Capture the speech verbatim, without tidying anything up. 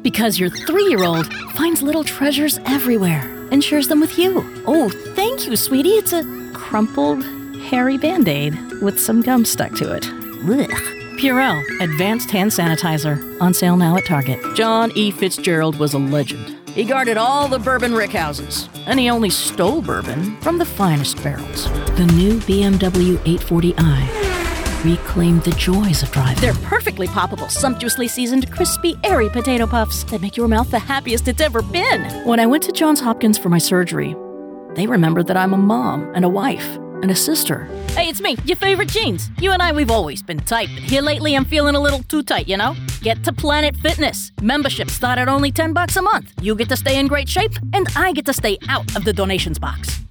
Because your three-year-old finds little treasures everywhere and shares them with you. Oh, thank you, sweetie. It's a crumpled, hairy Band-Aid with some gum stuck to it. Ugh. Purell Advanced Hand Sanitizer. On sale now at Target. John E. Fitzgerald was a legend. He guarded all the bourbon rickhouses, and he only stole bourbon from the finest barrels. The new B M W eight forty i reclaimed the joys of driving. They're perfectly poppable, sumptuously seasoned, crispy, airy potato puffs that make your mouth the happiest it's ever been. When I went to Johns Hopkins for my surgery, they remembered that I'm a mom and a wife and a sister. Hey, it's me, your favorite jeans. You and I, we've always been tight, but here lately I'm feeling a little too tight, you know? Get to Planet Fitness. Memberships start at only ten bucks a month. You get to stay in great shape, and I get to stay out of the donations box.